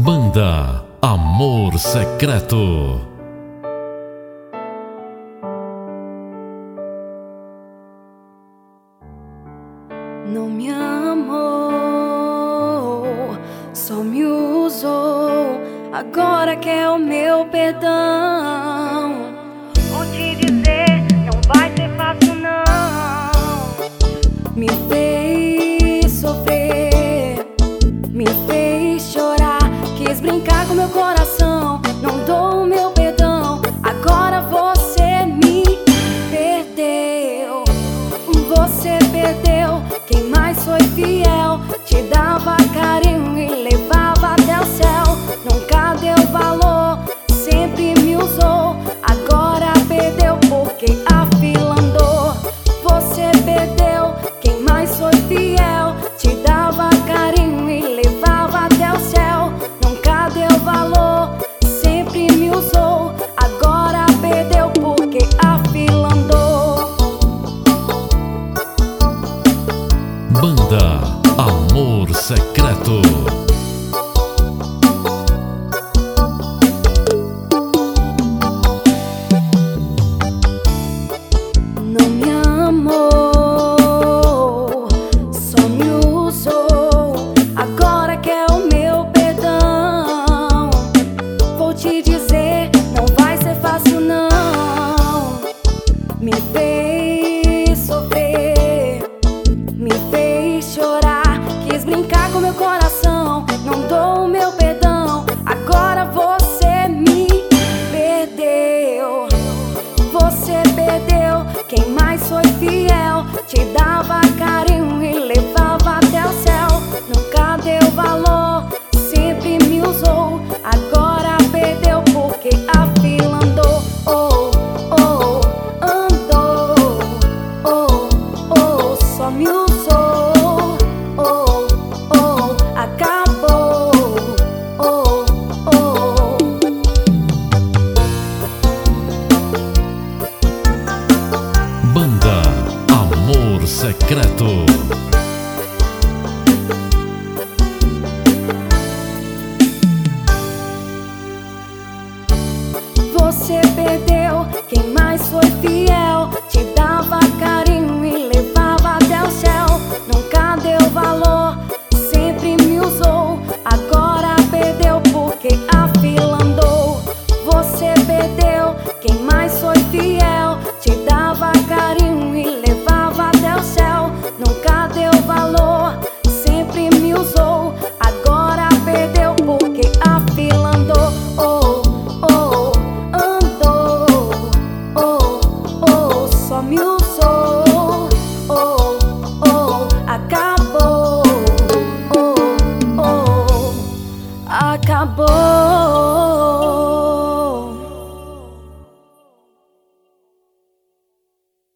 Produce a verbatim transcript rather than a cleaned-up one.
Banda Amor Secreto. Não me amou, só me usou. Agora quer o meu perdão. Vou te dizer, não vai ser fácil não. Me fez sofrer, me fez chorar. Quis brincar com meu coração, não dou o meu perdão. Agora você me perdeu. Você perdeu quem mais foi fiel, te dava carinho e levava até o céu. Nunca deu valor, sempre me usou. Agora perdeu porque a fila andou. Você perdeu quem mais foi fiel, te dava carinho e levava até o céu. Nunca deu valor, sempre me usou. Agora perdeu porque a fila andou. Banda Amor Secreto. Não me amou, só me usou. Agora quer o meu perdão. Vou te dizer, não vai ser fácil não. Me fez sofrer, me fez chorar. Quis brincar com meu coração, não dou o meu perdão. Agora você me perdeu. Você perdeu quem mais foi fiel, te dava carinho e levava até o céu. Nunca deu valor, sempre me usou. Agora perdeu porque a fila andou. Oh, oh, andou. Oh, oh, só me usou. Oh, oh, acabou. Oh, oh. Banda Amor Secreto. Você perdeu quem mais foi fiel, te dava carinho e levava até o céu. Nunca deu valor, sempre me usou. Agora perdeu porque a fila andou. Você perdeu quem mais foi fiel, te dava carinho e levava até o céu. Nunca deu valor, sempre me usou. Agora perdeu porque a fila andou. Oh, oh, andou. Oh, oh, só me usou. Oh, oh, acabou. Oh, oh, acabou.